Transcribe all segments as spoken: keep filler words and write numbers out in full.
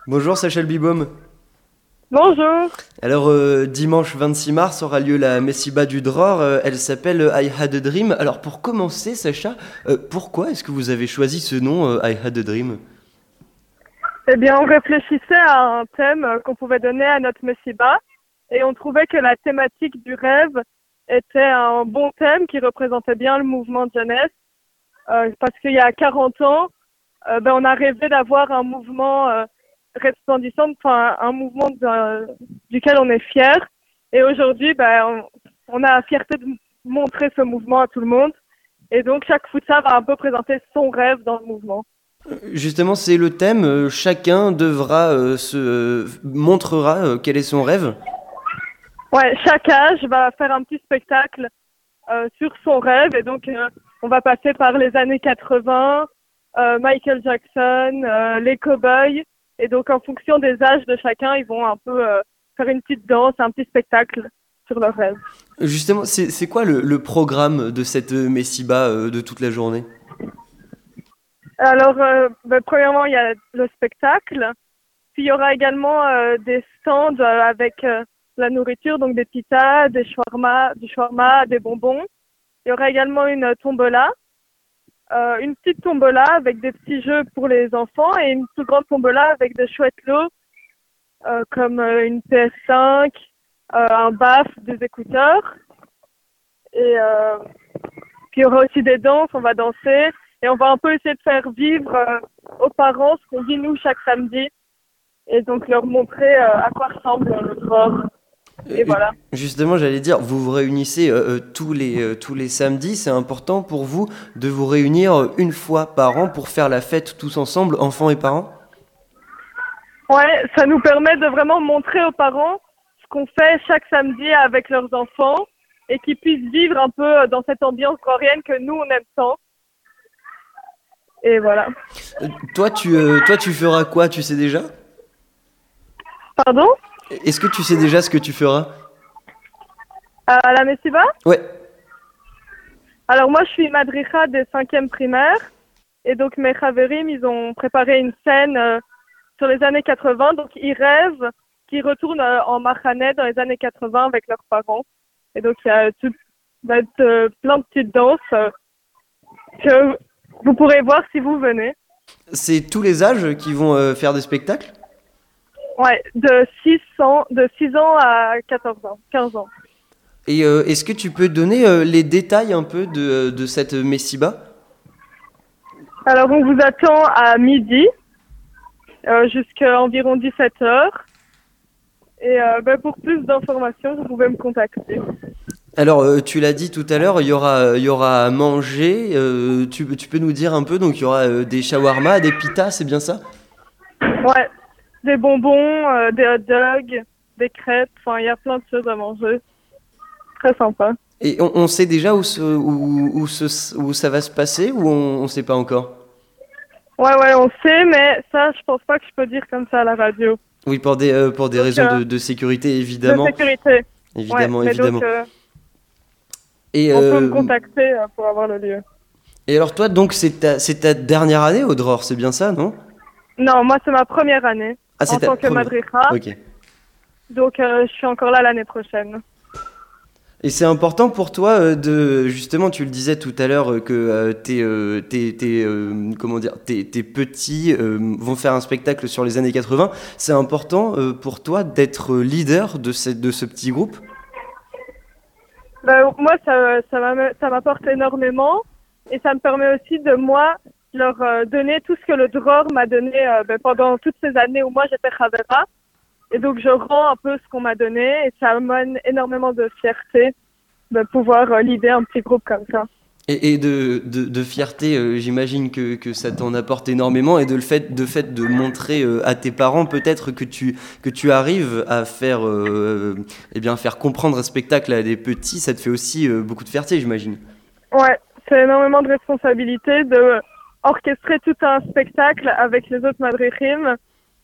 Bonjour Sacha Bibaum. Bonjour. Alors euh, dimanche vingt-six mars aura lieu la Messiba du Dror, euh, elle s'appelle euh, I Had a Dream. Alors pour commencer Sacha, euh, pourquoi est-ce que vous avez choisi ce nom euh, I Had a Dream? Eh bien, on réfléchissait à un thème euh, qu'on pouvait donner à notre Messiba et on trouvait que la thématique du rêve était un bon thème qui représentait bien le mouvement de jeunesse euh, parce qu'il y a quarante ans, euh, ben, on a rêvé d'avoir un mouvement euh, resplendissant, enfin un mouvement de- duquel on est fier. Et aujourd'hui, ben, on, on a la fierté de montrer ce mouvement à tout le monde. Et donc, chaque futsal va un peu présenter son rêve dans le mouvement. Justement c'est le thème, euh, chacun devra euh, se euh, montrera euh, quel est son rêve. Ouais, chaque âge va faire un petit spectacle euh, sur son rêve et donc euh, on va passer par les années quatre-vingts, euh, Michael Jackson, euh, les cow-boys et donc en fonction des âges de chacun, ils vont un peu euh, faire une petite danse, un petit spectacle sur leur rêve. Justement c'est c'est quoi le, le programme de cette euh, Messiba euh, de toute la journée? Alors, euh, ben, premièrement, il y a le spectacle, puis il y aura également euh, des stands euh, avec euh, la nourriture, donc des pizzas, des shawarma, du shawarma, des bonbons. Il y aura également une tombola. Euh, une petite tombola avec des petits jeux pour les enfants et une plus grande tombola avec de chouettes lots euh, comme euh, une P S cinq, euh, un baf, des écouteurs. Et euh, puis il y aura aussi des danses, on va danser et on va un peu essayer de faire vivre euh, aux parents ce qu'on vit nous chaque samedi et donc leur montrer euh, à quoi ressemble le sport. Et Euh, voilà. Justement, j'allais dire, vous vous réunissez euh, euh, tous les, euh, tous les samedis. C'est important pour vous de vous réunir euh, une fois par an pour faire la fête tous ensemble, enfants et parents? Ouais, ça nous permet de vraiment montrer aux parents ce qu'on fait chaque samedi avec leurs enfants et qu'ils puissent vivre un peu dans cette ambiance grorienne que nous, on aime tant. Et voilà. Euh, toi, tu, euh, toi, tu feras quoi, tu sais déjà? Pardon? Est-ce que tu sais déjà ce que tu feras? À la Messiba? Ouais. Alors moi, je suis madricha des cinquièmes primaires. Et donc mes Haverim, ils ont préparé une scène euh, sur les années quatre-vingts. Donc ils rêvent qu'ils retournent euh, en Mahanet dans les années quatre-vingts avec leurs parents. Et donc il y a tout, va être, euh, plein de petites danses euh, que vous pourrez voir si vous venez. C'est tous les âges qui vont euh, faire des spectacles? Ouais, de six ans, de six ans à quatorze ans, quinze ans. Et euh, est-ce que tu peux donner euh, les détails un peu de, de cette Messiba? Alors on vous attend à midi euh, jusqu'à environ dix-sept heures. Et euh, ben, pour plus d'informations, vous pouvez me contacter. Alors, euh, tu l'as dit tout à l'heure, il y aura, il y aura à manger. Euh, tu, tu peux nous dire un peu, donc il y aura euh, des shawarma, des pitas, c'est bien ça? Ouais, des bonbons, euh, des hot dogs, des crêpes, enfin il y a plein de choses à manger. Très sympa. Et on, on sait déjà où, se- où, où, se- où ça va se passer ou on ne sait pas encore? Ouais, ouais, on sait, mais ça, je pense pas que je peux dire comme ça à la radio. Oui, pour des, euh, pour des Donc, raisons euh, de, de sécurité, de évidemment. sécurité. Ouais, Évidemment, mais donc, évidemment. euh, Et, on peut me euh, contacter euh, pour avoir le lieu. et alors toi, donc, c'est ta, c'est ta dernière année au Dror, c'est bien ça, non? Non, moi, c'est ma première année Ah, c'est en ta tant que première. madricha, Ok. donc euh, je suis encore là l'année prochaine. Et c'est important pour toi euh, de justement, tu le disais tout à l'heure euh, que euh, tes, euh, tes, tes, euh, comment dire, tes, tes petits euh, vont faire un spectacle sur les années quatre-vingts. C'est important euh, pour toi d'être leader de cette, de ce petit groupe? Ben, moi, ça, ça m'a- ça m'apporte énormément et ça me permet aussi de, moi, leur euh, donner tout ce que le Dror m'a donné euh, ben, pendant toutes ces années où moi j'étais Chavera. Et donc, je rends un peu ce qu'on m'a donné et ça m'amène énormément de fierté de pouvoir euh, leader un petit groupe comme ça. Et, et de, de, de fierté, euh, j'imagine que, que ça t'en apporte énormément, et de le fait de, fait de montrer euh, à tes parents peut-être que tu, que tu arrives à faire, euh, eh bien, faire comprendre un spectacle à des petits, ça te fait aussi euh, beaucoup de fierté, j'imagine. Ouais, c'est énormément de responsabilité de orchestrer tout un spectacle avec les autres madrichim.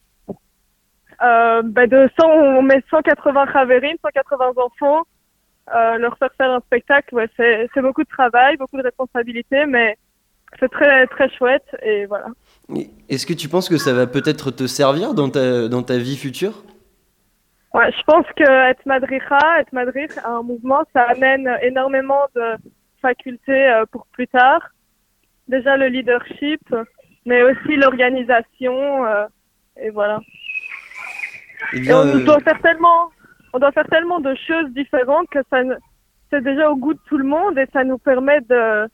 Euh, ben de cent, on met cent quatre-vingts Chaverim, cent quatre-vingts enfants, euh, leur faire faire un spectacle, ouais, c'est, c'est beaucoup de travail, beaucoup de responsabilité, mais c'est très, très chouette et voilà. Est-ce que tu penses que ça va peut-être te servir dans ta, dans ta vie future? Ouais, je pense que être madricha, être madrich à un mouvement, ça amène énormément de facultés euh, pour plus tard. Déjà le leadership, mais aussi l'organisation, euh, et voilà. Eh Et bien, on euh, doit faire tellement, on doit faire tellement de choses différentes que ça, ne- c'est déjà au goût de tout le monde et ça nous permet de,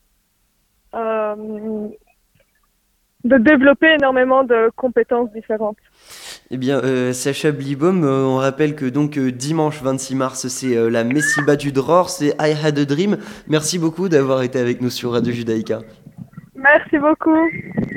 euh, de développer énormément de compétences différentes. eh bien euh, Sacha Blibaum, euh, on rappelle que donc euh, dimanche vingt-six mars, c'est euh, la Messiba du Dror, c'est I Had a Dream. Merci beaucoup d'avoir été avec nous sur Radio Judaïka. Merci beaucoup.